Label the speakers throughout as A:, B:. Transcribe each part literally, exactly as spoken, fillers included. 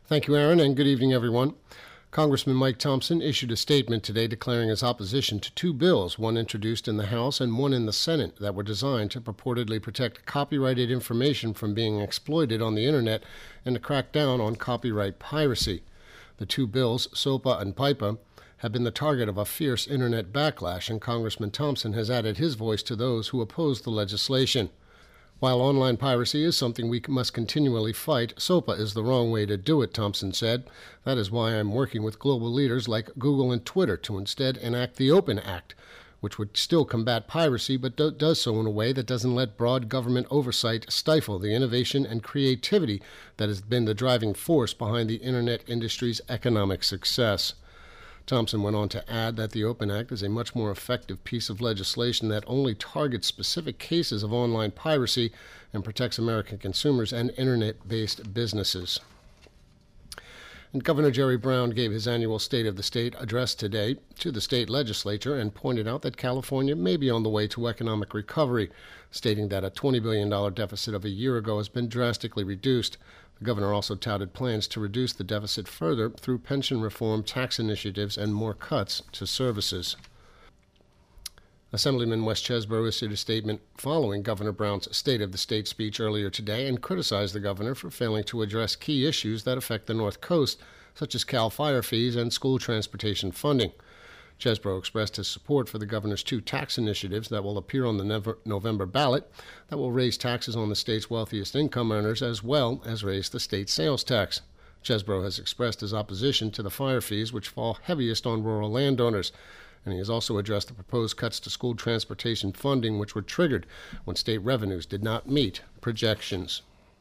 A: Thank you, Aaron, and good evening, everyone. Congressman Mike Thompson issued a statement today declaring his opposition to two bills, one introduced in the House and one in the Senate, that were designed to purportedly protect copyrighted information from being exploited on the Internet and to crack down on copyright piracy. The two bills, SOPA and PIPA, have been the target of a fierce Internet backlash, and Congressman Thompson has added his voice to those who oppose the legislation. While online piracy is something we must continually fight, SOPA is the wrong way to do it, Thompson said. That is why I'm working with global leaders like Google and Twitter to instead enact the Open Act, which would still combat piracy but do- does so in a way that doesn't let broad government oversight stifle the innovation and creativity that has been the driving force behind the Internet industry's economic success. Thompson went on to add that the Open Act is a much more effective piece of legislation that only targets specific cases of online piracy and protects American consumers and Internet-based businesses. And Governor Jerry Brown gave his annual State of the State address today to the state legislature and pointed out that California may be on the way to economic recovery, stating that a twenty billion dollars deficit of a year ago has been drastically reduced. The governor also touted plans to reduce the deficit further through pension reform, tax initiatives, and more cuts to services. Assemblyman Wes Chesbro issued a statement following Governor Brown's State of the State speech earlier today and criticized the governor for failing to address key issues that affect the North Coast, such as CAL FIRE fees and school transportation funding. Chesbro expressed his support for the governor's two tax initiatives that will appear on the November ballot that will raise taxes on the state's wealthiest income earners as well as raise the state sales tax. Chesbro has expressed his opposition to the fire fees, which fall heaviest on rural landowners, and he has also addressed the proposed cuts to school transportation funding, which were triggered when state revenues did not meet projections.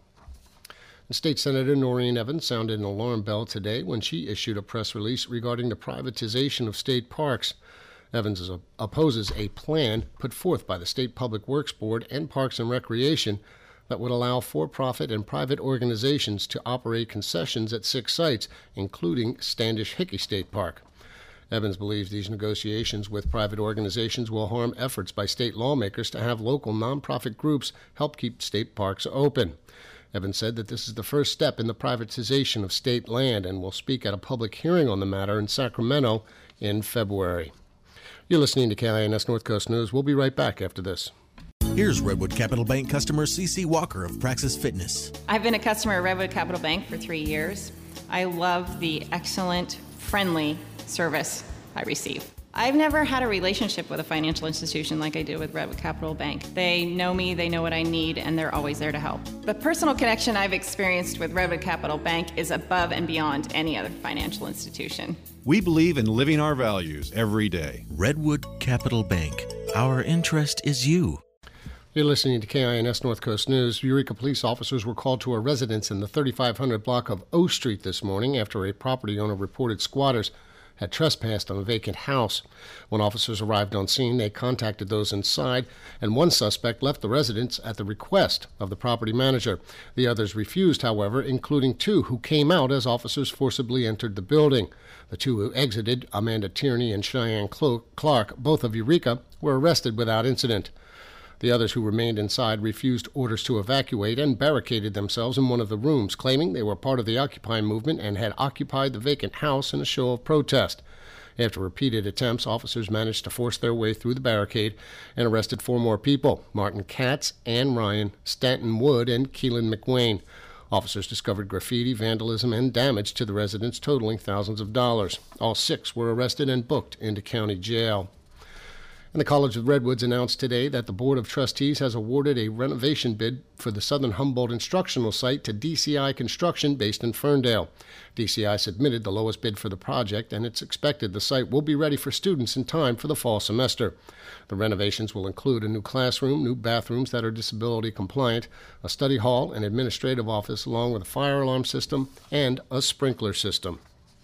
A: And State Senator Noreen Evans sounded an alarm bell today when she issued a press release regarding the privatization of state parks. Evans is a, opposes a plan put forth by the State Public Works Board and Parks and Recreation that would allow for-profit and private organizations to operate concessions at six sites, including Standish Hickey State Park. Evans believes these negotiations with private organizations will harm efforts by state lawmakers to have local nonprofit groups help keep state parks open. Evans said that this is the first step in the privatization of state land and will speak at a public hearing on the matter in Sacramento in February. You're listening to K I N S North Coast News. We'll be right back after this.
B: Here's Redwood Capital Bank customer C C Walker of Praxis Fitness.
C: I've been a customer of Redwood Capital Bank for three years. I love the excellent, friendly service I receive. I've never had a relationship with a financial institution like I do with Redwood Capital Bank. They know me, they know what I need, and they're always there to help. The personal connection I've experienced with Redwood Capital Bank is above and beyond any other financial institution.
D: We believe in living our values every day.
B: Redwood Capital Bank. Our interest is you.
A: You're listening to K I N S North Coast News. Eureka police officers were called to a residence in the thirty-five hundred block of O Street this morning after a property owner reported squatters had trespassed on a vacant house. When officers arrived on scene, they contacted those inside, and one suspect left the residence at the request of the property manager. The others refused, however, including two who came out as officers forcibly entered the building. The two who exited, Amanda Tierney and Cheyenne Clark, both of Eureka, were arrested without incident. The others who remained inside refused orders to evacuate and barricaded themselves in one of the rooms, claiming they were part of the Occupy movement and had occupied the vacant house in a show of protest. After repeated attempts, officers managed to force their way through the barricade and arrested four more people: Martin Katz, Ann Ryan, Stanton Wood, and Keelan McWayne. Officers discovered graffiti, vandalism, and damage to the residence totaling thousands of dollars. All six were arrested and booked into county jail. And the College of Redwoods announced today that the Board of Trustees has awarded a renovation bid for the Southern Humboldt instructional site to D C I Construction based in Ferndale. D C I submitted the lowest bid for the project, and it's expected the site will be ready for students in time for the fall semester. The renovations will include a new classroom, new bathrooms that are disability compliant, a study hall, an administrative office, along with a fire alarm system and a sprinkler system.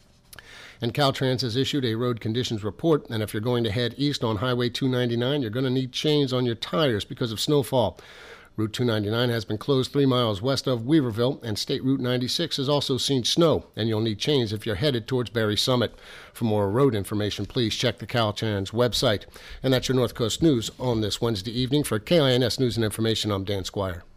A: And Caltrans has issued a road conditions report, and if you're going to head east on Highway two ninety-nine, you're going to need chains on your tires because of snowfall. Route two ninety-nine has been closed three miles west of Weaverville, and State Route ninety-six has also seen snow, and you'll need chains if you're headed towards Berry Summit. For more road information, please check the Caltrans website. And that's your North Coast News on this Wednesday evening. For K I N S News and Information, I'm Dan Squire.